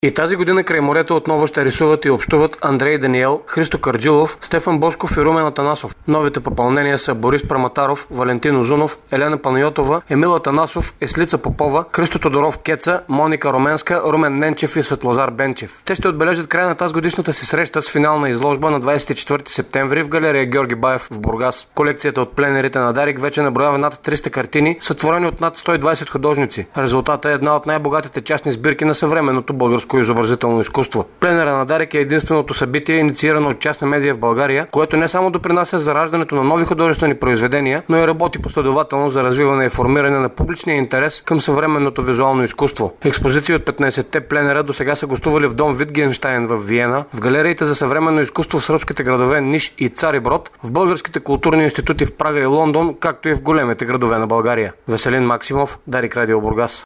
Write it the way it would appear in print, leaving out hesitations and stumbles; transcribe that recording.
И тази година край морето отново ще рисуват и общуват Андрей Даниел, Христо Карджилов, Стефан Бошков и Румен Атанасов. Новите попълнения са Борис Праматаров, Валентин Озунов, Елена Панайотова, Емил Атанасов, Еслица Попова, Христо Тодоров Кеца, Моника Руменска, Румен Ненчев и Светлозар Бенчев. Те ще отбележат края на тази годишната си среща с финална изложба на 24 септември в галерия Георги Баев в Бургас. Колекцията от пленерите на Дарик вече наброява над 300 картини, сътворени от над 120 художници. Резултатът е една от най-богатите частни сбирки на съвременното българско изобразително изкуство. Пленера на Дарик е единственото събитие, инициирано от частна медия в България, което не само допринася за раждането на нови художествени произведения, но и работи последователно за развиване и формиране на публичния интерес към съвременното визуално изкуство. Експозиции от 15-те пленера до сега са гостували в дом Витгенщайн в Виена, в галериите за съвременно изкуство в сръбските градове Ниш и Цариброд, в българските културни институти в Прага и Лондон, както и в големите градове на България. Веселин Максимов, Дарик Радио Бургас.